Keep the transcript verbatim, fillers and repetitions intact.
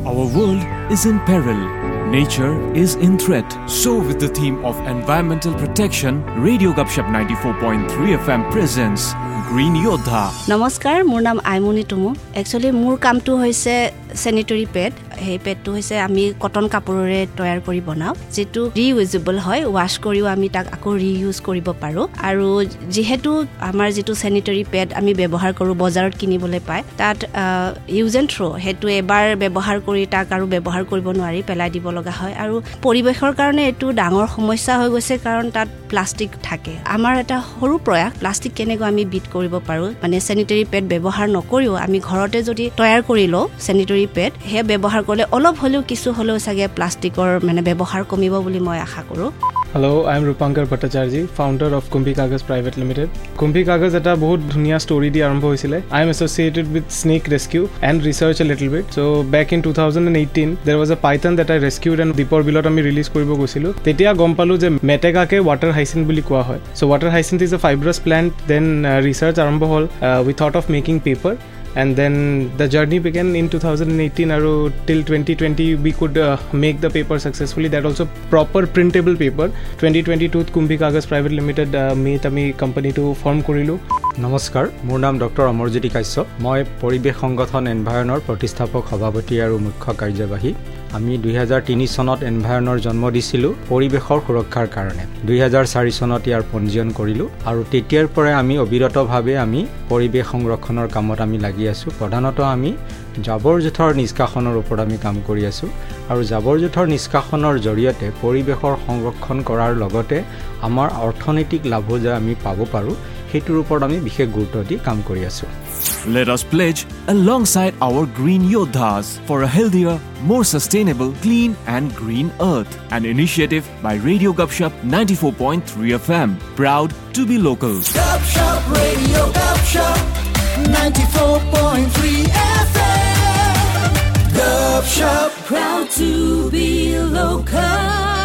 Our world is in peril. Nature is in threat. So with the theme of environmental protection, Radio Gupshup ninety-four point three F M presents Green Yodha. Namaskar, মোৰ নাম আইমনি তুমু। Actually মোৰ কামটো হৈছে sanitary pad. এই পেডটো হৈছে আমি cotton কাপোৰেৰে তৈয়াৰ কৰি বনাও, যেটো ৰিইউজেবল হয়, ওয়াশ কৰিও আমি তাক আকৌ ৰিইউজ কৰিব পাৰো। আৰু যেহেতু আমাৰ যেটো sanitary pad আমি ব্যৱহাৰ কৰো বজাৰত কিনিবলৈ পায়, তাত ইউজ এণ্ড থ্ৰো, হেতু এবাৰ ব্যৱহাৰ কৰি তাক আৰু ব্যৱহাৰ কৰিব নোৱাৰি, পেলাই দিব লগা হয়। আৰু পৰিবেশৰ কাৰণে এটো ডাঙৰ সমস্যা হৈ গৈছে, কাৰণ তাত প্লাষ্টিক থাকে। আমাৰ এটা সৰু প্ৰয়াস প্লাষ্টিক কেনেকৈ আমি বিট কৰিব পাৰো, মানে sanitary pad ব্যৱহাৰ নকৰিও আমি ঘৰতে যদি তৈয়াৰ কৰি লও sanitary pad, হে ব্যৱহাৰ করলে অলপ হলেও কিছু হলেও সাগে প্লাষ্টিকৰ মানে ব্যৱহাৰ কমিব বুলি মই আশা কৰো। Hello, I am Rupankar Bhattacharya, founder of Kumbhi Kagaz Private Limited. Kumbhi Kagaz eta bahut dhuniya story di arambho hoisile. I am associated with snake rescue and research a little bit. So back in two thousand eighteen, there was a python that I rescued and Dipor Bilot ami release koribo gosilu. Tetia gom palu je metega ke water hyacinth buli koa hoy. So water hyacinth is a fibrous plant. Then uh, research arambho hol. Uh, we thought of making paper. And then the journey began in two thousand eighteen aru till twenty twenty we could uh, make the paper successfully, that also proper printable paper. twenty twenty-two Kumbhi Kagaz Private Limited uh, meet ami company to form korilu. নমস্কাৰ, মোৰ নাম doctor Amarjyoti Kashyap. মই পৰিৱেশ সংগঠন এনভায়ৰণৰ প্ৰতিষ্ঠাপক সভাপতি আৰু মুখ্য কাৰ্যবাহী। আমি দুই হাজাৰ তিনি চনত এনভায়নৰ জন্ম দিছিলোঁ পৰিৱেশৰ সুৰক্ষাৰ কাৰণে। দুই হাজাৰ চাৰি চনত ইয়াৰ পঞ্জীয়ন কৰিলোঁ আৰু তেতিয়াৰ পৰাই আমি অবিৰতভাৱে আমি পৰিৱেশ সংৰক্ষণৰ কামত আমি লাগি আছোঁ। প্ৰধানতঃ আমি জাবৰ জোথৰ নিষ্কাশনৰ ওপৰত আমি কাম কৰি আছোঁ আৰু জাবৰ জোথৰ নিষ্কাশনৰ জৰিয়তে পৰিৱেশৰ সংৰক্ষণ কৰাৰ লগতে আমাৰ অৰ্থনৈতিক লাভো যে আমি পাব পাৰোঁ, সেইটোৰ ওপৰত আমি বিশেষ গুৰুত্ব দি কাম কৰি আছোঁ। Let us pledge alongside our Green Yodhas for a healthier, more sustainable, clean and green earth. An initiative by Radio Gupshup ninety-four point three F M. Proud to be local. Gupshup Radio Gupshup ninety-four point three F M. Gupshup, proud to be local.